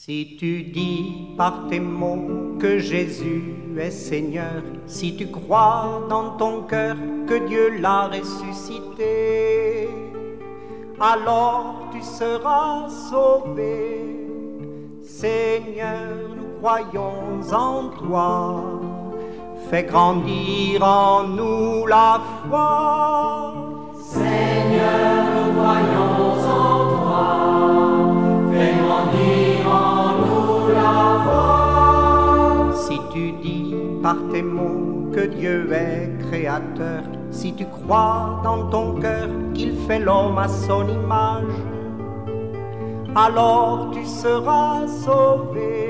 Si tu dis par tes mots que Jésus est Seigneur, si tu crois dans ton cœur que Dieu l'a ressuscité, alors tu seras sauvé. Seigneur, nous croyons en toi, fais grandir en nous la foi. Seigneur, nous croyons en toi, fais grandir en nous la foi. Si tu dis par tes mots que Dieu est créateur, si tu crois dans ton cœur qu'il fait l'homme à son image, alors tu seras sauvé.